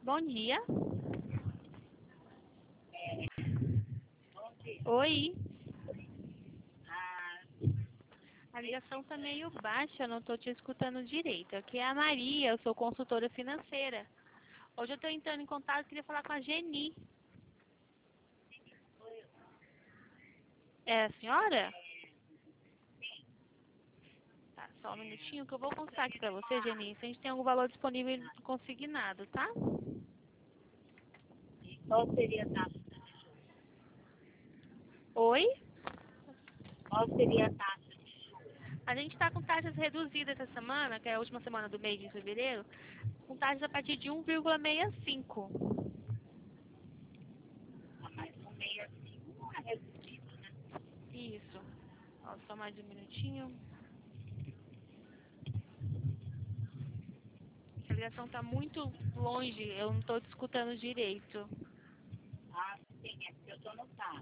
Bom dia. Onde? Oi. Ah, A ligação tá meio baixa, eu não tô te escutando direito. Aqui é a Maria, eu sou consultora financeira. Hoje eu tô entrando em contato, queria falar com a Geni. É a senhora? Tá, só um minutinho que eu vou consultar aqui pra você, Geni, se a gente tem algum valor disponível consignado, tá? qual seria a taxa? Oi? Qual seria a taxa de juros? A gente tá com taxas reduzidas essa semana, que é a última semana do mês de fevereiro, com taxas a partir de 1,65. A mais um meio assim, não é reduzido, né? Isso. Ó, só mais um minutinho. A ligação tá muito longe, eu não tô te escutando direito. Ah, sim, é porque eu tô no carro.